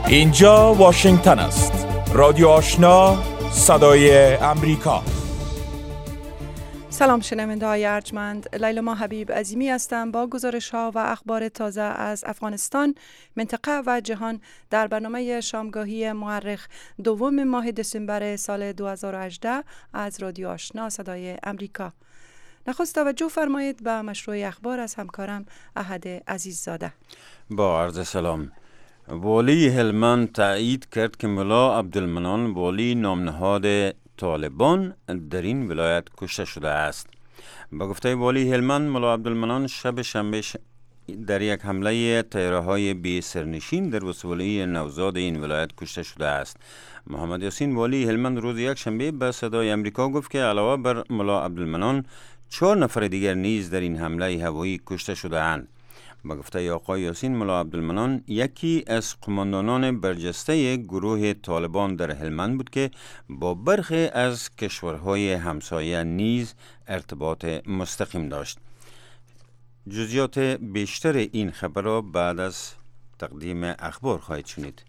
اینجا واشنگتن است. رادیو آشنا، صدای امریکا. سلام شنونده های ارجمند، لیلا حبیب عظیمی هستم با گزارش ها و اخبار تازه از افغانستان، منطقه و جهان در برنامه شامگاهی مورخ دوم ماه دسامبر سال 2018 از رادیو آشنا صدای امریکا. نخست توجه فرمایید به مشروع اخبار از همکارم احد عزیززاده. با عرض سلام. والی هلمند تایید کرد که ملا عبدالمنان والی نامنهاد طالبان در این ولایت کشته شده است. با گفته والی هلمند، ملا عبدالمنان شب شنبه در یک حمله طیاره‌های بی سرنشین در ولسوالی نوزاد این ولایت کشته شده است. محمد یاسین والی هلمند روز یک شنبه به صدای امریکا گفت که علاوه بر ملا عبدالمنان 4 نفر دیگر نیز در این حمله هوایی کشته شده اند. با گفته آقای یاسین، ملا عبدالمنان یکی از قماندانان برجسته گروه طالبان در هلمند بود که با برخی از کشورهای همسایه نیز ارتباط مستقیم داشت. جزئیات بیشتر این خبر را بعد از تقدیم اخبار خواهید شنید.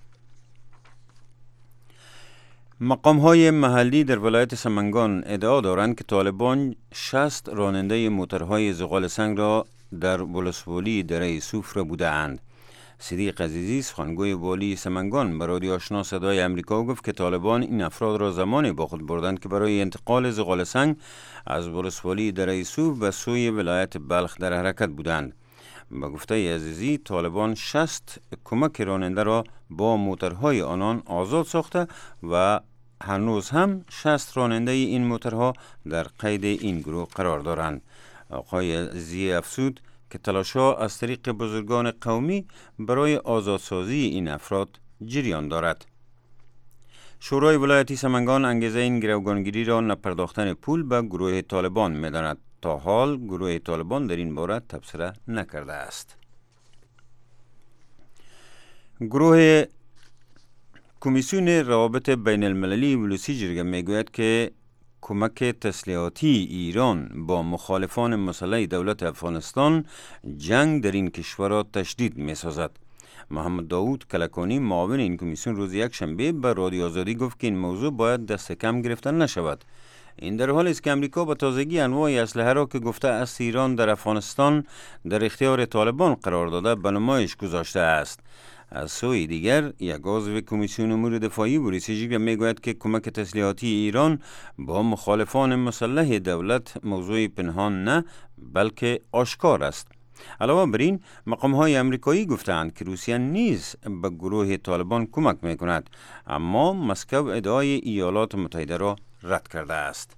مقام‌های محلی در ولایت سمنگان ادعا دارند که طالبان 60 راننده موترهای زغال سنگ را در ولسوالی دره سوف را بوده اند. صدیق عزیزی، سخنگوی والی سمنگان، به رادیو آشنا صدای امریکا گفت که طالبان این افراد را زمانی با خود بردند که برای انتقال زغال سنگ از ولسوالی دره سوف به سوی ولایت بلخ در حرکت بودند. با گفته عزیزی، طالبان 60 کمک راننده را با موترهای آنان آزاد ساخته و هنوز هم 60 راننده این موترها در قید این گروه قرار دارند. آقای عزیزی افزود که تلاش‌ها از طریق بزرگان قومی برای آزادسازی این افراد جریان دارد. شورای ولایتی سمنگان انگیزه این گروگانگیری را نپرداختن پول به گروه طالبان می‌داند. تا حال گروه طالبان در این باره تبصره نکرده است. گروه کمیسیون روابط بین المللی ولسی جرگه میگوید که کمک تسلیحاتی ایران با مخالفان مسلح دولت افغانستان جنگ در این کشور را تشدید می سازد. محمد داوود کلکانی، معاون این کمیسیون، روز یک شنبه به رادیو آزادی گفت که این موضوع باید دست کم گرفته نشود. این در حالی است که امریکا به تازگی انواع اسلحه را که گفته است ایران در افغانستان در اختیار طالبان قرار داده به نمایش گذاشته است. از سوی دیگر، یک عضو کمیسیون امور دفاعی بوریسیجی میگوید که کمک تسلیحاتی ایران با مخالفان مسلح دولت موضوع پنهان نه بلکه آشکار است. علاوه بر این، مقام‌های امریکایی گفتند که روسیه نیز به گروه طالبان کمک میکند، اما مسکو ادعای ایالات متحده را رد کرده است.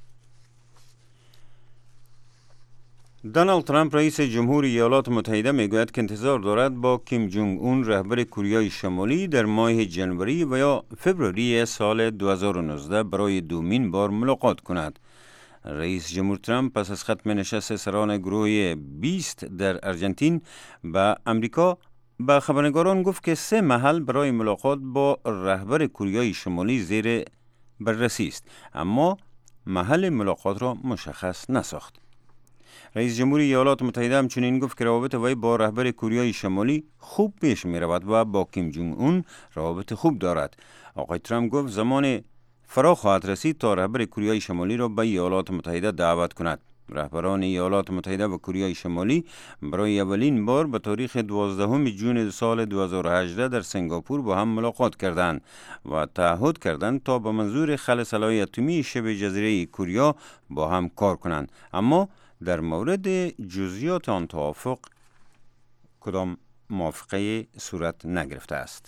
دونالد ترامپ رئیس جمهور ایالات متحده میگوید که انتظار دارد با کیم جونگ اون رهبر کره شمالی در ماه جنوری و یا فوریه سال 2019 برای دومین بار ملاقات کند. رئیس جمهور ترامپ پس از ختم نشست سران گروه 20 در ارژانتین به امریکا به خبرنگاران گفت که 3 محل برای ملاقات با رهبر کره شمالی زیر بررسی است، اما محل ملاقات را مشخص نساخت. رئیس جمهور ایالات متحده همچنین گفت که روابط وی با رهبر کره شمالی خوب پیش می رود و با کیم جونگ اون روابط خوب دارد. آقای ترامپ گفت زمان فرا خواهد رسید تا رهبر کره شمالی را به ایالات متحده دعوت کند. رهبران ایالات متحده و کره شمالی برای اولین بار به تاریخ 12 جون سال 2018 در سنگاپور با هم ملاقات کردند و تعهد کردند تا به منظور خلع سلاح اتمی شبه جزیره کره با هم کار کنند، اما در مورد جزئیات آن توافق کدام موافقه صورت نگرفته است.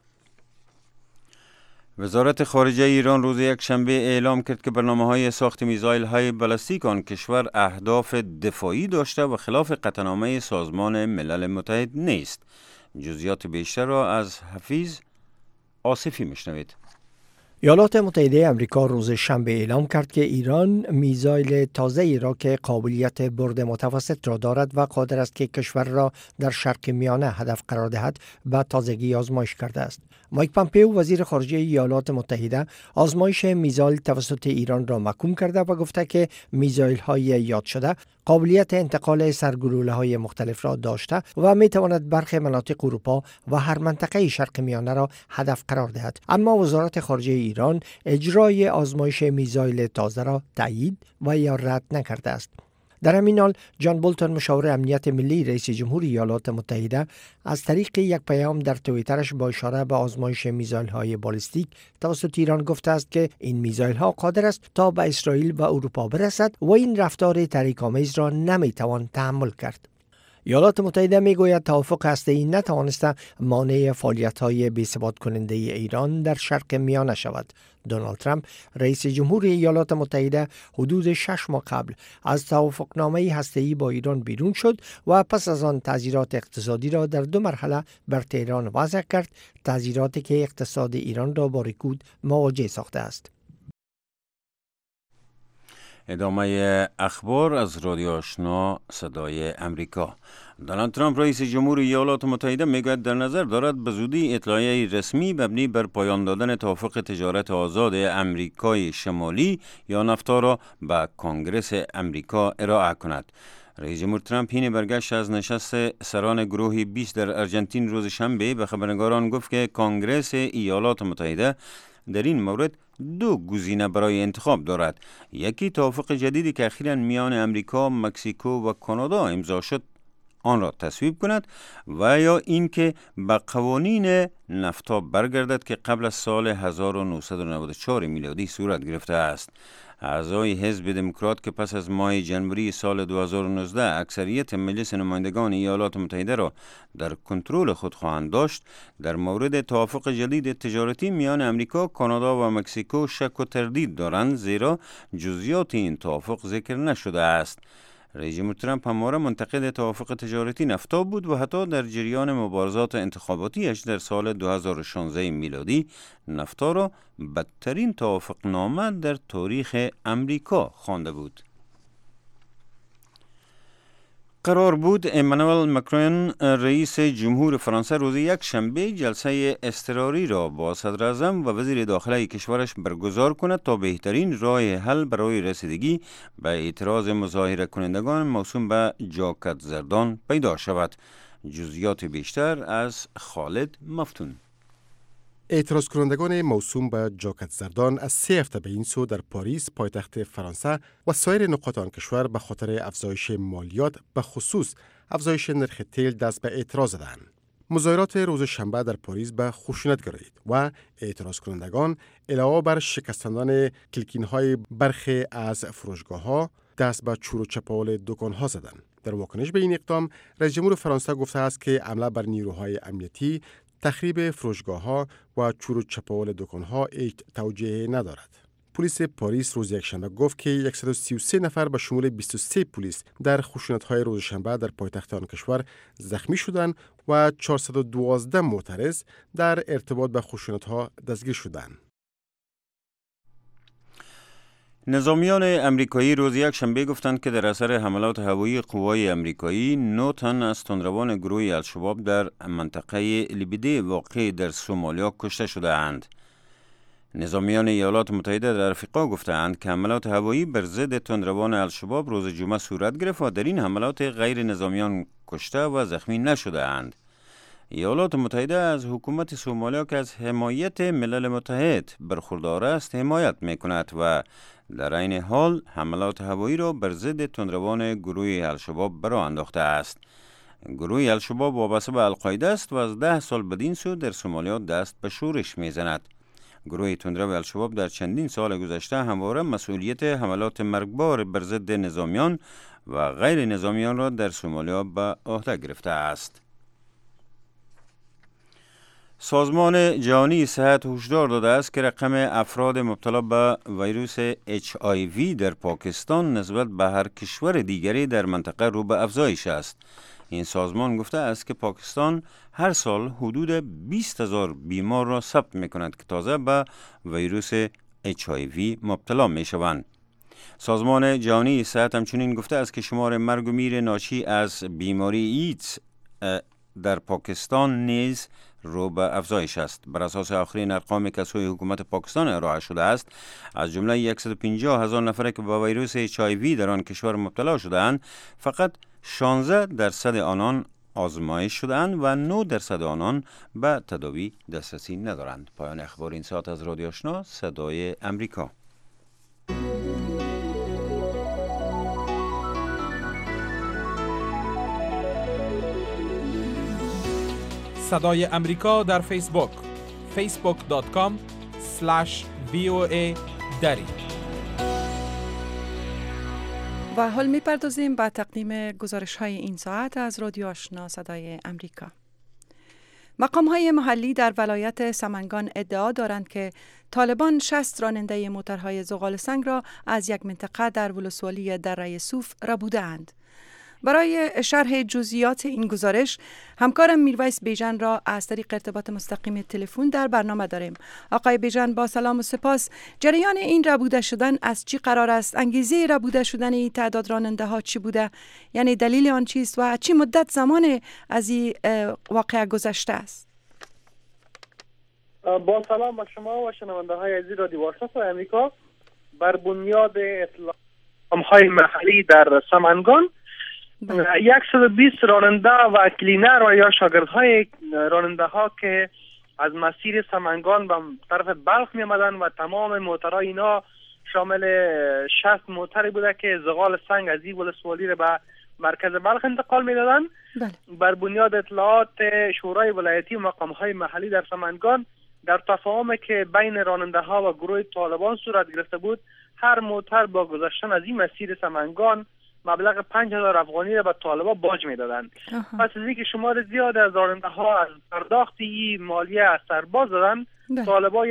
وزارت خارجه ایران روز یک شنبه اعلام کرد که برنامه‌های ساخت میزایل‌های بالستیک آن کشور اهداف دفاعی داشته و خلاف قطعنامه سازمان ملل متحد نیست. جزئیات بیشتر را از حفیظ آصفی میشنوید. ایالات متحده آمریکا روز شنبه اعلام کرد که ایران میزایل تازه‌ای را که قابلیت برد متوسط را دارد و قادر است که کشور را در شرق میانه هدف قرار دهد به تازگی آزمایش کرده است. مایک پامپئو وزیر خارجه ایالات متحده آزمایش میزایل توسط ایران را محکوم کرده و گفته که میزایل های یاد شده قابلیت انتقال سرگلوله‌های مختلف را داشته و می‌تواند برخی مناطق اروپا و هر منطقه شرق میانه را هدف قرار دهد. اما وزارت خارجه ایران اجرای آزمایش میزایل تازه را تایید و یا رد نکرده است. در همین حال جان بولتون مشاور امنیت ملی رئیس جمهور ایالات متحده از طریق یک پیام در توییترش با اشاره به آزمایش میزایل‌های بالستیک توسط ایران گفته است که این میزایل‌ها قادر است تا به اسرائیل و اروپا برسد و این رفتار تحریک‌آمیز را نمی‌توان تحمل کرد. ایالات متحده میگوید توافق هسته‌ای نتوانسته مانع فعالیت‌های بی‌ثبات کننده ایران در شرق میانه شود. دونالد ترامپ رئیس جمهور ایالات متحده حدود 6 ماه قبل از توافقنامه هسته‌ای با ایران بیرون شد و پس از آن تعزیرات اقتصادی را در 2 مرحله بر تهران وضع کرد، تعزیراتی که اقتصاد ایران را با رکود مواجه ساخته است. ادامه اخبار از رادیو آشنا صدای امریکا. دونالد ترامپ رئیس جمهور ایالات متحده میگوید در نظر دارد به زودی اطلاعیه رسمی مبنی بر پایان دادن توافق تجارت آزاد امریکای شمالی یا نفتا را به کنگرس امریکا ارائه کند. رئیس جمهور ترامپ این برگشت از نشست سران گروه 20 در ارژانتین روز شنبه به خبرنگاران گفت که کنگرس ایالات متحده در این مورد 2 گزینه برای انتخاب دارد. یکی توافق جدیدی که اخیراً میان امریکا، مکزیکو و کانادا امضا شد آن را تصویب کند و یا اینکه به قوانین نفتا برگردد که قبل از سال 1994 میلادی صورت گرفته است. اعضای حزب دموکرات که پس از ماه ژانویه سال 2019 اکثریت مجلس نمایندگان ایالات متحده را در کنترل خود خواهند داشت، در مورد توافق جدید تجارتی میان امریکا، کانادا و مکزیکو شک و تردید دارند، زیرا جزئیات این توافق ذکر نشده است. رئیس جمهور ترامپ همواره منتقد توافق تجارتی نفتا بود و حتی در جریان مبارزات انتخاباتیش در سال 2016 میلادی نفتا را بدترین توافقنامه در تاریخ امریکا خوانده بود. قرار بود امانوئل ماکرون رئیس جمهور فرانسه روز یک شنبه جلسه اضطراری را با صدر اعظم و وزیر داخله کشورش برگزار کند تا بهترین راه حل برای رسیدگی به اعتراض مظاهره کنندگان موسوم به جاکت زردان پیدا شود. جزئیات بیشتر از خالد مفتون. اعتراض کنندگان موسوم به جاکت زردان از 3 هفته به این سو در پاریس پایتخت فرانسه و سایر نقاط آن کشور به خاطر افزایش مالیات به خصوص افزایش نرخ تیل دست به اعتراض زدند. مظاهرات روز شنبه در پاریس به خشونت گرایید و اعتراض کنندگان علاوه بر شکستاندن کلکین‌های برخی از فروشگاه‌ها دست به چور و چپاول دکان‌ها زدند. در واکنش به این اقدام رئیس جمهور فرانسه گفته است که حمله بر نیروهای امنیتی، تخریب فروشگاه‌ها و چور و چپاول دکان‌ها هیچ توجیهی ندارد. پلیس پاریس روز یکشنبه گفت که 133 نفر به شمول 23 پلیس در خشونت‌های روز شنبه در پایتخت آن کشور زخمی شدند و 412 معترض در ارتباط به خشونت‌ها دستگیر شدند. نظامیان امریکایی روز یک شنبه گفتند که در اثر حملات هوایی قوای امریکایی 9 تن از تندروان گروه الشباب در منطقه لیبیده واقع در سومالیا کشته شده اند. نظامیان ایالات متحده در افریقا گفتند که حملات هوایی بر ضد تندروان الشباب روز جمعه صورت گرفت و در این حملات غیر نظامیان کشته و زخمی نشده اند. ایالات متحده از حکومت سومالیا که از حمایت ملل متحد برخوردار است حمایت می‌کند و در عین حال حملات هوایی را بر ضد تندروان گروه الشباب برآ انداخته است. گروه الشباب وابسته به القاعده است و از 10 سال بدین سو در سومالیا دست به شورش می‌زند. گروه تندرو الشباب در چندین سال گذشته همواره مسئولیت حملات مرگبار بر ضد نظامیان و غیر نظامیان را در سومالیا به عهده گرفته است. سازمان جهانی صحت هشدار داده است که رقم افراد مبتلا به ویروس HIV در پاکستان نسبت به هر کشور دیگری در منطقه رو به افزایش است. این سازمان گفته است که پاکستان هر سال حدود 20,000 بیمار را ثبت می‌کند که تازه به ویروس HIV مبتلا می‌شوند. سازمان جهانی صحت همچنین گفته است که شمار مرگ و میر ناشی از بیماری ایدز در پاکستان نیز رو به افزایش است. بر اساس آخرین ارقامی که سوی حکومت پاکستان ارائه شده است، از جمله 150,000 نفر که به ویروس HIV در آن کشور مبتلا شده‌اند، فقط 16% آنان آزمایش شده‌اند و 9% آنان به تداوی دسترسی ندارند. پایان اخبار این ساعت از رادیو آشنا صدای امریکا. صدای امریکا در فیسبوک facebook.com/VOA دری. و حال میپردازیم به تقدیم گزارش های این ساعت از رادیو آشنا صدای امریکا. مقام های محلی در ولایت سمنگان ادعا دارند که طالبان 60 راننده موترهای زغال سنگ را از یک منطقه در ولسوالی دره صوف ربوده‌اند. برای شرح جزئیات این گزارش همکارم میرویس بیژن را از طریق ارتباط مستقیم تلفن در برنامه داریم. آقای بیژن، با سلام و سپاس. جریان این ربوده شدن از چی قرار است؟ انگیزه ربوده شدن این تعداد راننده ها چی بوده؟ یعنی دلیل آن چیست و چی مدت زمان از این واقعه گذشته است؟ با سلام به شما و شنونده های عزیز رادیو آشنا صدای امریکا. بر بنیاد اطلاعات محلی در سمنگان 120 راننده و کلینر و یا شاگردهای راننده ها که از مسیر سمنگان به طرف بلخ می آمدن و تمام موترها اینا شامل 60 موتری بوده که زغال سنگ از این ولسوالی را به مرکز بلخ انتقال می دادن. بر بنیاد اطلاعات شورای ولایتی و مقام های محلی در سمنگان، در تفاهم که بین راننده ها و گروه طالبان صورت گرفته بود، هر موتر با گذشتن از این مسیر سمنگان مبلغ 5,000 افغانی را به طالبان باج میدادند. پس از اینکه شمار زیاد از راننده ها از پرداختی مالیه از سرباز دادند، طالبان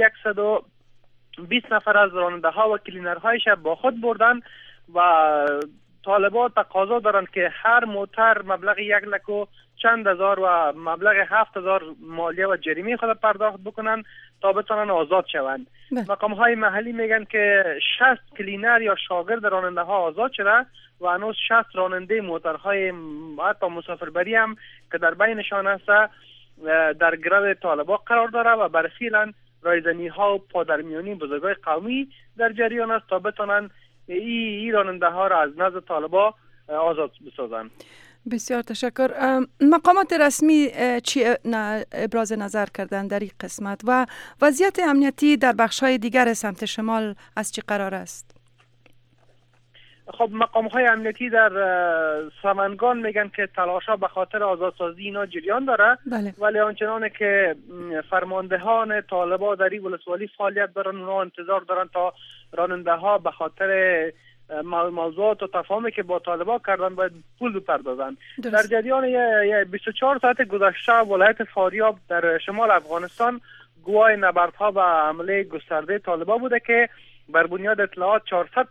120 نفر از راننده ها و کلینرهایش با خود بردند و طالبان تقاضا دارند که هر موتر مبلغ 1,000,000 و مبلغ 7,000 مالیه و جریمه خود پرداخت بکنند تا بتوانند آزاد شوند. مقام های محلی میگن که 60 کلینر یا شاگرد راننده ها آزاد شده و هنوز 60 راننده موترهای حتی مسافربری هم که در بینشان است در گرد طالبان قرار داره و برفعلا رایزنی ها و پادرمیانی بزرگای قومی در جریان است تا بتونن این راننده ها را از نزد طالبان آزاد بسازند. بسیار تشکر. مقامات رسمی چی ابراز نظر کردن در این قسمت و وضعیت امنیتی در بخش‌های دیگر سمت شمال از چی قرار است؟ خب مقام‌های امنیتی در سمنگان میگن که تلاش‌ها به خاطر آزادسازی اینا جریان داره. ولی آنچنانه که فرماندهان طالبان در این ولسوالی فعالیت دارن، اونا انتظار دارن تا راننده ها به خاطر موضوعات و تفاهمی که با طالبان کردن باید پول بپردازن. در جریان 24 ساعت گذشته ولایت فاریاب در شمال افغانستان گواه نبردها و حمله گسترده طالبان بوده که بر بنیاد اطلاعات 400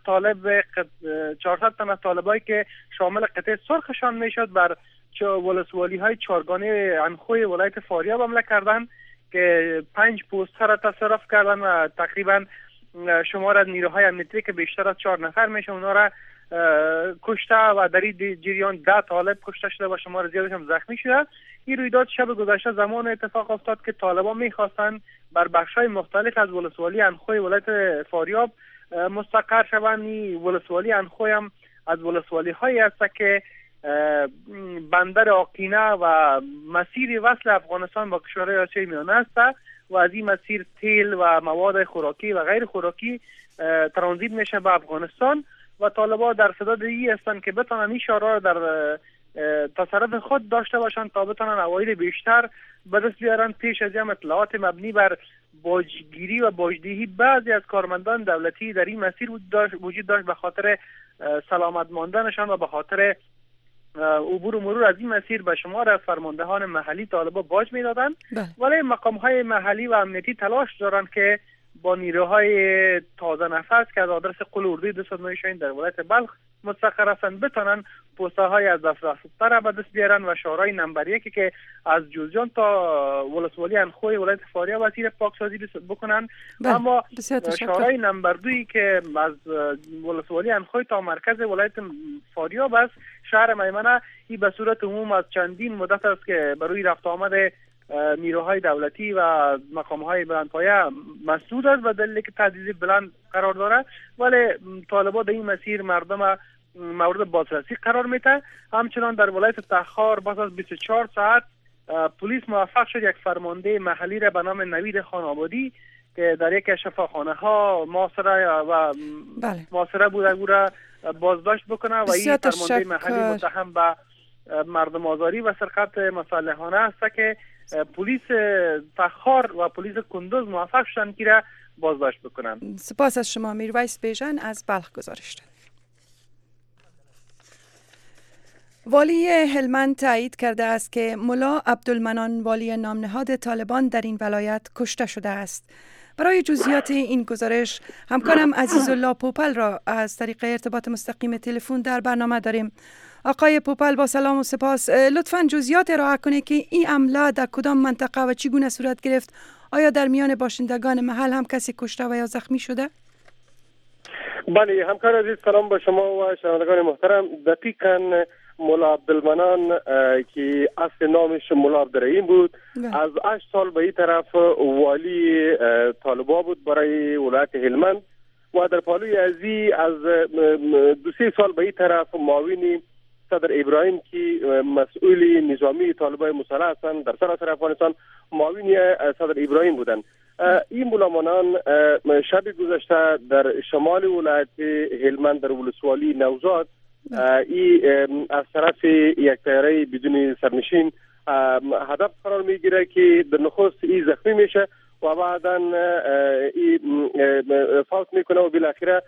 تن از طالبایی که شامل قطعه سرخشان میشد بر ولسوالی های چارگانه انخوی ولایت فاریاب حمله کردن که 5 پوستر را تصرف کردن و تقریبا شمار از نیروهای امنیتی که بیشتر از 4 نفر میشه اونا را کشته و در این جریان 10 طالب کشته شده و شمار زیادش هم زخمی شده. این رویداد شب گذشته زمان اتفاق افتاد که طالبان میخواستن بر بخش‌های مختلف از ولسوالی انخوی ولایت فاریاب مستقر شوند. ولسوالی انخوی هم از ولسوالی هایی است که بندر آقینه و مسیر وصل افغانستان با کشورهای آسیای میانه است و از این مسیر تیل و مواد خوراکی و غیر خوراکی ترانزیت میشه به افغانستان و طالبان در صدد این هستند که بتونن این شهرها را در تصرف خود داشته باشند تا بتونن عواید بیشتر به دست بیارن. پیش از این اطلاعات مبنی بر باجگیری و باجدهی بعضی از کارمندان دولتی در این مسیر وجود داشت به خاطر سلامت ماندنشان و به خاطر عبور و مرور از این مسیر به شمار از فرماندهان محلی طالبان باج میدادند. ولی مقام های محلی و امنیتی تلاش دارند که با نیروهای تازه نفس که از آدرس قل اردوی 209 در ولایت بلخ مستقر هستند بتانن پوسته های از دفرافته را به دست بیارن و شورای نمبر 1 که از جوزجان تا ولسوالی انخوی ولایت فاریاب مسیر پاکسازی بکنن. اما شورای نمبر 2 که از ولسوالی انخوی تا مرکز ولایت فاریاب است، شهر میمنه، این به صورت عموم از چندین مدت است که برای رفت آمد نیروهای دولتی و مقامهای بلندپایه مسدود است و دلیل که تهدید بلند قرار داره، ولی طالبان در این مسیر مردم مورد بازرسی قرار میده. همچنان در ولایت تخار پس از 24 ساعت پلیس موفق شد یک فرمانده محلی را به نام نوید خان‌آبادی که در یک شفاخانه ها محاصره بوده بازداشت بکنه و این فرمانده محلی متهم به مردم آزاری و سرقت مسلحانه است که پلیس تخار و پلیس کندوز موفق شدند که را بازداشت بکنند. سپاس از شما میرویس بیژن از بلخ گزارش داد. والی هلمند تایید کرده است که ملا عبدالمنان والی نامنهاد طالبان در این ولایت کشته شده است. برای جزئیات این گزارش همکارم عزیزالله پوپل را از طریق ارتباط مستقیم تلفن در برنامه داریم. آقای پوپل با سلام و سپاس، لطفاً جزئیات ارائه کنید که این حمله در کدام منطقه و چگونه صورت گرفت؟ آیا در میان باشندگان محل هم کسی کشته و یا زخمی شده؟ بله همکار عزیز، سلام به شما و شنوندگان محترم. دقیقاً ملا عبدالمنان که اصل نامش ملا عبدالرحیم بود، از 8 سال به این طرف والی طالبان بود برای ولایت هلمند و در پالوی ازی از 2-3 سال به این طرف معاون صدر ابراهیم که مسئول نظامی طالبان مسلح هستند در سراسر افغانستان، معاون صدر ابراهیم بودند. این ملامانان شب گذشته در شمال ولایت هلمند در ولسوالی نوزاد از طرف یک طیاره بدون سرنشین هدف قرار میگیره که در نخست ای زخمی میشه و بعدا فوت میکنه و بالاخره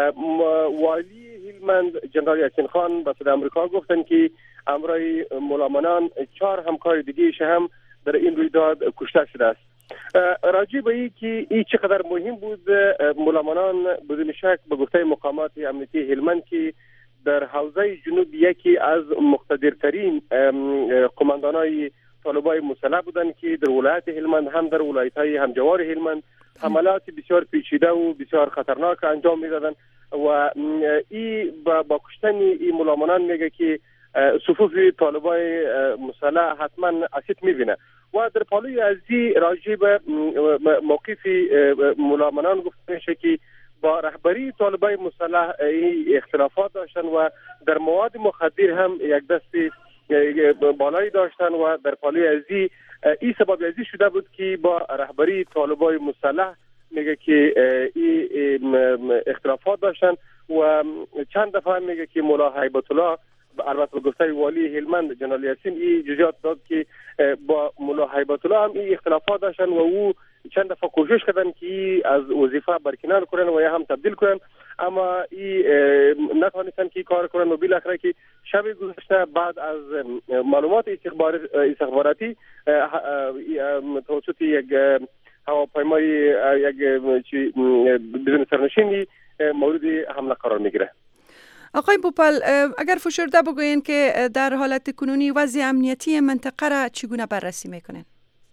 والی هلمند جنرال یاسین خان به صدای آمریکا گفتن که امرای ملامانان 4 همکار دیگه هم در این رویداد کشته شده است. راجع به این که این چقدر مهم بود، ملامانان بدون شک به گفته مقامات امنیتی هلمند که در حوزه جنوب یکی از مقتدرترین قماندانای طالبان مسلح بودند که در ولایت هلمند هم در ولایت‌های همجوار هلمند حملات بسیار پیچیده و بسیار خطرناک انجام میدادند و این با کشتن این ملامانان میگه که صفوف طالبان مسلح حتما اسید میبینه. و در پالوی ازی راجع به موقف ملامانان گفته میشه که با رهبری طالبان مسلح اختلافات داشتن و در مواد مخدر هم یک دست بالایی داشتن و در پالوی ازی این سبب ازی شده بود که با رهبری طالبان مسلح میگه که این اختلافات داشتن و چند دفعه میگه که مولا هیبت الله البته گفته والی هلمند جنرال یاسین این جزئیات داد که با مولا هیبت الله هم این اختلافات داشتن و او چند دفعه کوشش کردن که از وظیفه برکنار کنن و یا هم تبدیل کنن، اما این نتوانستن که کار کنن و بالاخره که شب گذشته بعد از معلومات استخباراتی توسط یک هواپیمای یک بدون سرنشینی مورد حمله قرار میگیره. آقای پوپل، اگر فشرده بگوین که در حالت کنونی وضع امنیتی منطقه را چگونه بررسی میکنین؟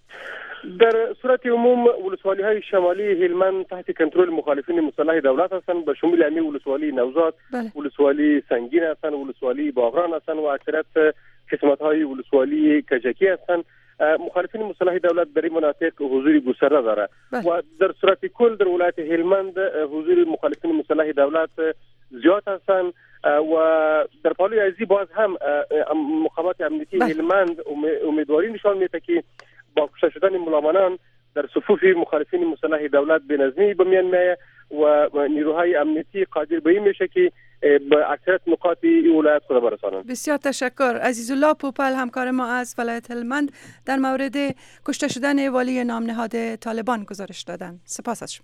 در صورت عموم ولسوالی های شمالی هلمند تحت کنترل مخالفین مسلح دولت هستند، به شمول همین ولسوالی نوزاد، ولسوالی سنگین هستند، ولسوالی باغران هستند و اکثریت قسمت های ولسوالی کجکی هستند. مخالفین مسلح دولت در این مناطق حضور گسترده داره و در صورت کل در ولایت هلمند حضور مخالفین مسلح دولت زیاد هستند و در پالوی ازی باز هم مقامات امنیتی هلمند امیدواری نشان میده که با کشته شدن ملامانان در صفوف مخالفین مسلح دولت بنظمی به میان میاد و نیروهای امنیتی قادر به این میشه که به اکثریت نقاط این ولایت خود برسانند. بسیار تشکر. عزیزالله پوپل همکار ما از ولایت هلمند در مورد کشته شدن والی نامنهاد طالبان گزارش دادن. سپاس از شما.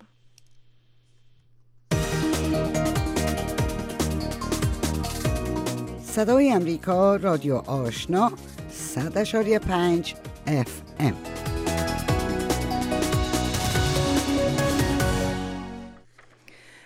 صدای امریکا، رادیو آشنا، 100.5 FM.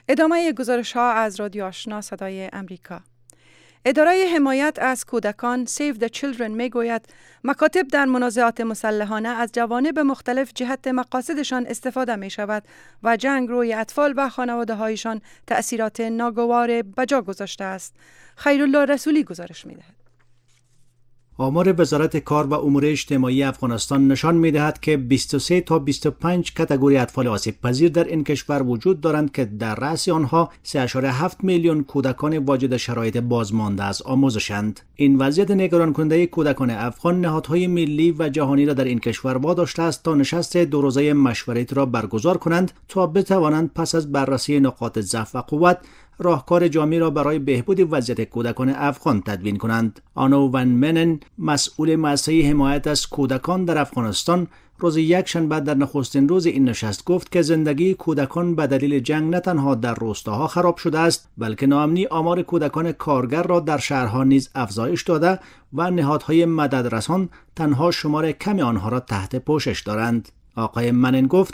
ادامه گزارش ها از رادیو آشنا صدای امریکا. اداره حمایت از کودکان Save the Children می گوید مکاتب در منازعات مسلحانه از جوانب مختلف جهت مقاصدشان استفاده می شود و جنگ روی اطفال و خانواده هایشان تأثیرات ناگوار بجا گذاشته است. خیرالله رسولی گزارش می دهد. آمار وزارت کار و امور اجتماعی افغانستان نشان می‌دهد که 23 تا 25 کاتگوری اطفال آسیب پذیر در این کشور وجود دارند که در رأس آنها 3.7 میلیون کودکان واجد شرایط بازمانده از آموزشند. این وضعیت نگران کننده کودکان افغان نهادهای ملی و جهانی را در این کشور واداشته است تا نشست 2 روزه مشورتی را برگزار کنند تا بتوانند پس از بررسی نقاط ضعف و قوت راهکار جامعی را برای بهبود وضعیت کودکان افغان تدوین کنند. آنو ون منن، مسئول مؤسسه حمایت از کودکان در افغانستان، روز یکشنبه در نخستین روز این نشست گفت که زندگی کودکان به دلیل جنگ نه تنها در روستاها خراب شده است، بلکه ناامنی آمار کودکان کارگر را در شهرها نیز افزایش داده و نهادهای مددرسان تنها شمار کمی آنها را تحت پوشش دارند. آقای منن گفت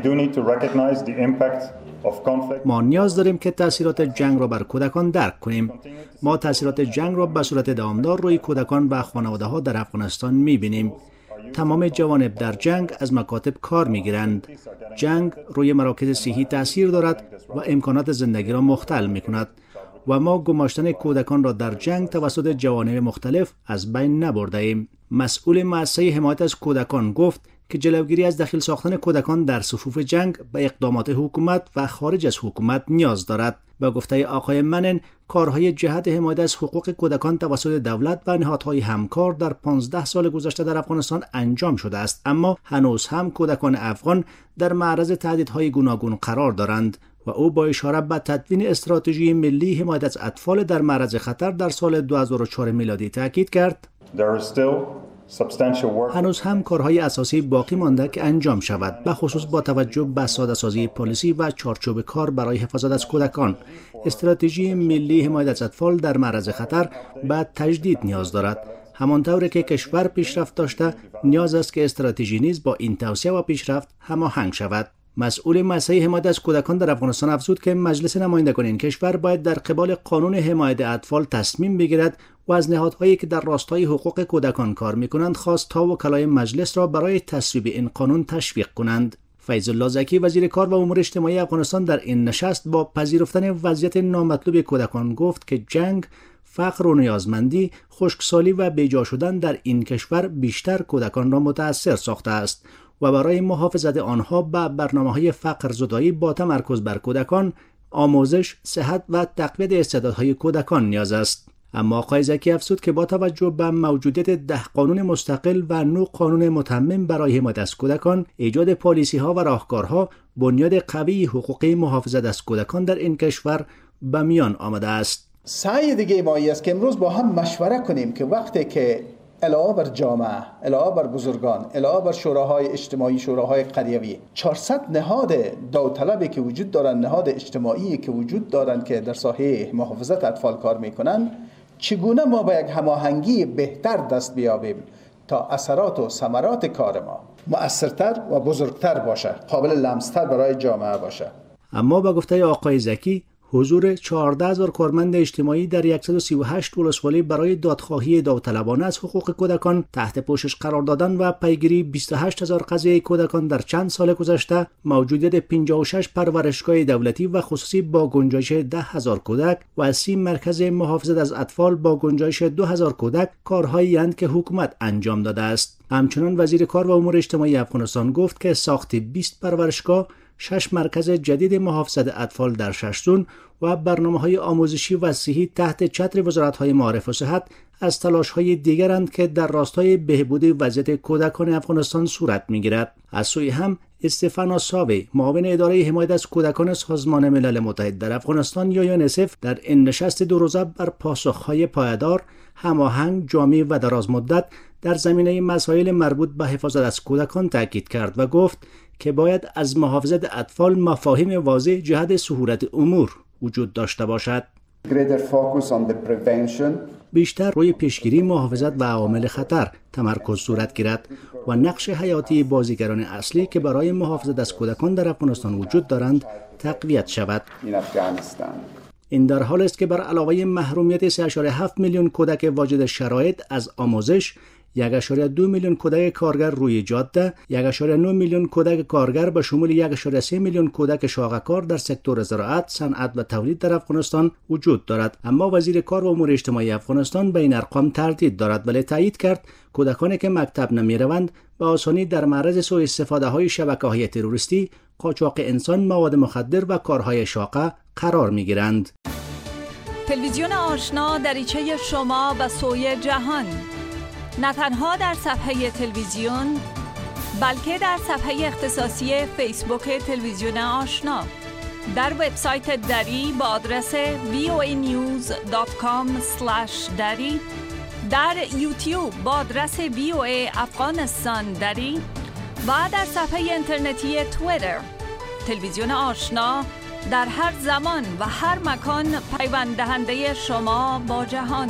ما نیاز داریم که تأثیرات جنگ را بر کودکان درک کنیم. ما تأثیرات جنگ را به صورت دوامدار روی کودکان و خانواده‌ها در افغانستان می‌بینیم. تمام جوانب در جنگ از مکاتب کار می‌گیرند. جنگ روی مراکز صحی تأثیر دارد و امکانات زندگی را مختل می‌کند و ما گماشتن کودکان را در جنگ توسط جوانب مختلف از بین نبرده‌ایم. مسئول مؤسسه حمایت از کودکان گفت که جلوگیری از دخیل ساختن کودکان در صفوف جنگ به اقدامات حکومت و خارج از حکومت نیاز دارد. به گفته آقای منن، کارهای جهت حمایت از حقوق کودکان توسط دولت و نهادهای همکار در 15 سال گذشته در افغانستان انجام شده است، اما هنوز هم کودکان افغان در معرض تهدیدهای گوناگون قرار دارند و او با اشاره به تدوین استراتژی ملی حمایت از اطفال در معرض خطر در سال 2004 میلادی تاکید کرد: هنوز هم کارهای اساسی باقی مانده که انجام شود، به خصوص با توجه به ساده‌سازی پلیسی و چارچوب کار برای حفاظت از کودکان. استراتژی ملی حمایت از اطفال در معرض خطر به تجدید نیاز دارد. همانطور که کشور پیشرفت داشته، نیاز است که استراتژی نیز با این توسعه و پیشرفت هماهنگ شود. مسئول مؤسسه حمایت از کودکان در افغانستان افزود که مجلس نمایندگان این کشور باید در قبال قانون حمایت اطفال تصمیم بگیرد و از نهادهایی که در راستای حقوق کودکان کار می‌کنند خواست تا وکلای مجلس را برای تصویب این قانون تشویق کنند. فیض الله زکی وزیر کار و امور اجتماعی افغانستان در این نشست با پذیرفتن وضعیت نامطلوب کودکان گفت که جنگ، فقر و نیازمندی، خشکسالی و بیجا شدن در این کشور بیشتر کودکان را متأثر ساخته است و برای محافظت آنها به برنامه‌های فقر زدایی با تمرکز بر کودکان، آموزش، صحت و تقویت استعدادهای کودکان نیاز است. اما آقای زکی افزود که با توجه به موجودیت 10 قانون مستقل و 9 قانون متمم برای حمایت از کودکان، ایجاد پالیسی‌ها و راهکارها بنیاد قوی حقوقی محافظت از کودکان در این کشور به میان آمده است. سعی دیگه ما است که امروز با هم مشوره کنیم که وقتی که علاوه بر جامعه، علاوه بر بزرگان، علاوه بر شوراهای اجتماعی، شوراهای قریوی، 400 نهاد داوطلبی که وجود دارند، نهاد اجتماعی که وجود دارند که در ساحه محافظت اطفال کار میکنند، چگونه ما با یک هماهنگی بهتر دست بیابیم تا اثرات و ثمرات کار ما مؤثرتر و بزرگتر باشه، قابل لمستر برای جامعه باشه. اما با گفته آقای زکی، حضور 14,000 کارمند اجتماعی در 138 ولسوالی برای دادخواهی داوطلبانه از حقوق کودکان تحت پوشش قرار دادن و پیگیری 28,000 قضیه کودکان در چند سال گذشته، موجودیت 56 پرورشگاه دولتی و خصوصی با گنجایش 10,000 کودک و 30 مرکز محافظت از اطفال با گنجایش 2,000 کودک کارهایی اند که حکومت انجام داده است. همچنان وزیر کار و امور اجتماعی افغانستان گفت که ساخت 20 پرورشگاه، 6 مرکز جدید محافظت اطفال در 6 زون و برنامه‌های آموزشی و صحی تحت چتر وزارت‌های معارف و صحت از تلاش‌های دیگرند که در راستای بهبود وضعیت کودکان افغانستان صورت می‌گیرد. از سوی هم استفانا ساوی، معاون اداره حمایت از کودکان سازمان ملل متحد در افغانستان یا یونیسف، در این نشست 2 روزه بر پاسخ‌های پایدار، هماهنگ، جامع و درازمدت در زمینه مسائل مربوط به حفاظت از کودکان تاکید کرد و گفت که باید از محافظت اطفال مفاهیم واضح جهت سهولت امور وجود داشته باشد. بیشتر روی پیشگیری، محافظت و عوامل خطر تمرکز صورت گیرد و نقش حیاتی بازیگران اصلی که برای محافظت از کودکان در افغانستان وجود دارند تقویت شود. این در حال است که بر علاوه محرومیت 3.7 میلیون کودک واجد شرایط از آموزش، 1.2 میلیون کودک کارگر روی جاده، 1.9 میلیون کودک کارگر به شمول 1.3 میلیون کودک شاغل‌کار در سکتور زراعت، صنعت و تولید در افغانستان وجود دارد. اما وزیر کار و امور اجتماعی افغانستان به این ارقام تردید دارد، ولی تایید کرد کودکانی که مکتب نمی‌روند به آسانی در معرض سوء استفاده‌های شبکه‌های تروریستی، قاچاق انسان، مواد مخدر و کارهای شاقه قرار می‌گیرند. تلویزیون آشنا دریچه شما به سوی جهان، نه تنها در صفحه تلویزیون بلکه در صفحه اختصاصی فیسبوک تلویزیون آشنا، در وبسایت دری با آدرس voanews.com/dari، در یوتیوب با آدرس VOA افغانستان دری و در صفحه اینترنتی توییتر. تلویزیون آشنا در هر زمان و هر مکان پیوند دهنده شما با جهان.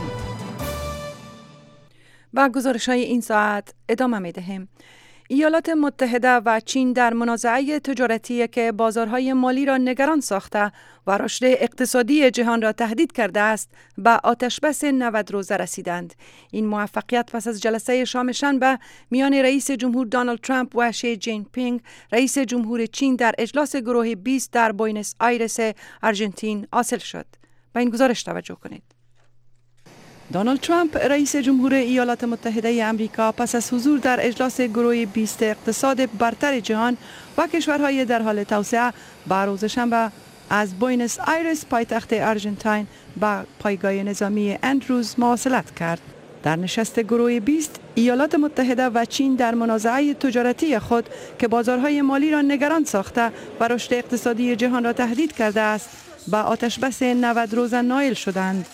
و گزارش‌های این ساعت ادامه می‌دهیم. ایالات متحده و چین در منازعه تجارتی که بازارهای مالی را نگران ساخته و رشد اقتصادی جهان را تهدید کرده است، به آتشبس 90 روزه رسیدند. این موفقیت پس از جلسه شام شنبه میان رئیس جمهور دونالد ترامپ و شی جین پینگ، رئیس جمهور چین، در اجلاس گروه 20 در بوئنوس آیرس، آرژانتین حاصل شد. به این گزارش توجه کنید. دونالد ترامپ رئیس جمهور ایالات متحده آمریکا پس از حضور در اجلاس گروه 20 اقتصاد برتر جهان و کشورهای در حال توسعه به روز شنبه از بوئنوس آیرس پایتخت آرژانتین به پایگاه نظامی اندروز مواصلت کرد. در نشست گروه 20 ایالات متحده و چین در منازعه تجارتی خود که بازارهای مالی را نگران ساخته و رشد اقتصادی جهان را تهدید کرده است، با آتشبس 90 روزه نائل شدند.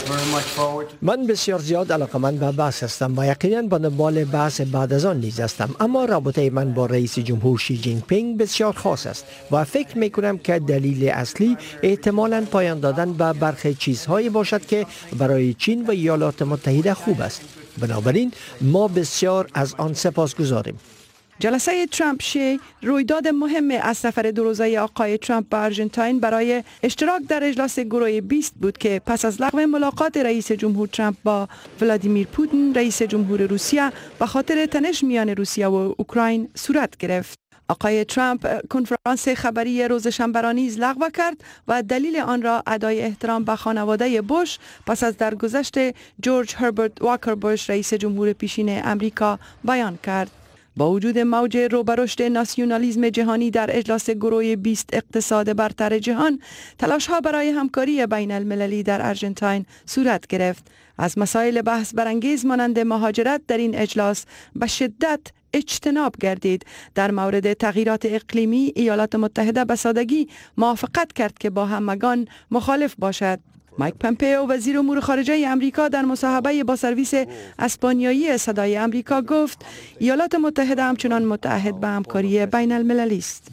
من بسیار زیاد علاقمند به بحث هستم و یقینا به دنبال بحث بعد از آن نیز هستم، اما رابطه من با رئیس جمهور شی جین پینگ بسیار خاص است و فکر می کنم که دلیل اصلی احتمالاً پایان دادن به برخی چیزهایی باشد که برای چین و ایالات متحده خوب است. بنابراین ما بسیار از آن سپاسگزاریم. جلسه ترامپ شی رویداد مهم از سفر 2 روزه آقای ترامپ به آرژانتین برای اشتراک در اجلاس گروه 20 بود که پس از لغو ملاقات رئیس جمهور ترامپ با ولادیمیر پوتین رئیس جمهور روسیه به خاطر تنش میان روسیه و اوکراین صورت گرفت. آقای ترامپ کنفرانس خبری روز شنبه را نیز لغو کرد و دلیل آن را ادای احترام به خانواده بوش پس از درگذشت جورج هربرت واکر بوش رئیس جمهور پیشین آمریکا بیان کرد. با وجود موج رو به رشد ناسیونالیسم جهانی در اجلاس گروه 20 اقتصاد برتر جهان، تلاش‌ها برای همکاری بین المللی در آرژانتین صورت گرفت. از مسائل بحث برانگیز مانند مهاجرت در این اجلاس به شدت اجتناب گردید. در مورد تغییرات اقلیمی ایالات متحده به سادگی موافقت کرد که با همگان مخالف باشد. مایک پمپئو وزیر امور خارجه آمریکا در مصاحبه با سرویس اسپانیایی صدای آمریکا گفت ایالات متحده همچنان متعهد به همکاری بین المللی است.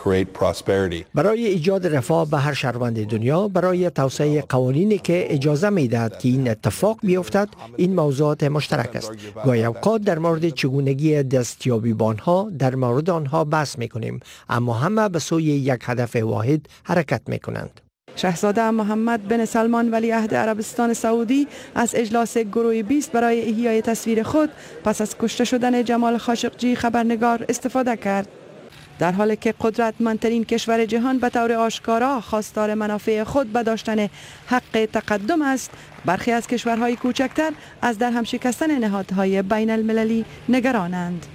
برای ایجاد رفاه به هر شهروند دنیا، برای توسعه قوانینی که اجازه می‌دهد که این اتفاق بیفتد، این موضوعات مشترک است. گاهی اوقات در مورد چگونگی دستیابی به آنها در مورد آنها بحث می‌کنیم، اما همه به سوی یک هدف واحد حرکت می‌کنند. شاهزاده محمد بن سلمان ولیعهد عربستان سعودی از اجلاس گروه 20 برای احیای تصویر خود پس از کشته شدن جمال خاشقجی خبرنگار استفاده کرد. در حالی که قدرتمندترین کشور جهان به طور آشکارا خواستار منافع خود به داشتن حق تقدم است، برخی از کشورهای کوچکتر از در هم شکستن نهادهای بین المللی نگرانند.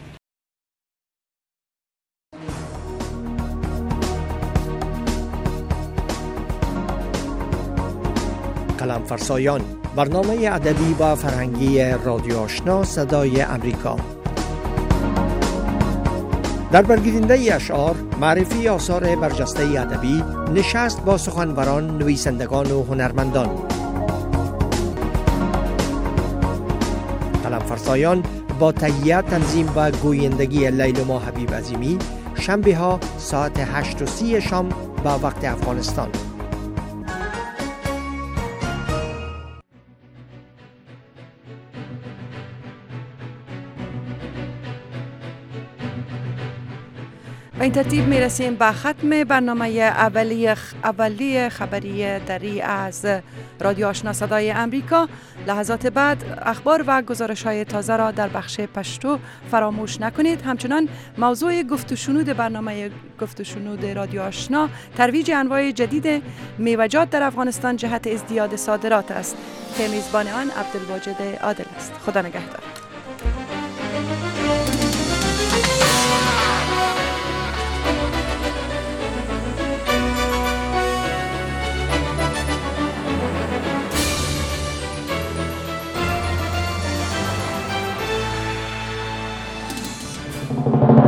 قلم فرسایان، برنامه ادبی و فرهنگی رادیو آشنا صدای امریکا. در برگیرنده اشعار، معرفی آثار برجسته ادبی، نشست با سخنوران، نویسندگان و هنرمندان. قلم فرسایان با تهیه، تنظیم و گویندگی لیلما حبیب عظیمی، شنبه ها ساعت 8:30 شام با وقت افغانستان. به این ترتیب میرسیم به ختم برنامه اولی خبری دری از رادیو آشنا صدای امریکا. لحظات بعد اخبار و گزارش های تازه را در بخش پشتو فراموش نکنید. همچنان موضوع گفت و شنود برنامه گفت و شنود رادیو آشنا ترویج انواع جدید میوه‌جات در افغانستان جهت ازدیاد صادرات است که میزبان آن عبدالواجد عادل است. خدا نگهدار.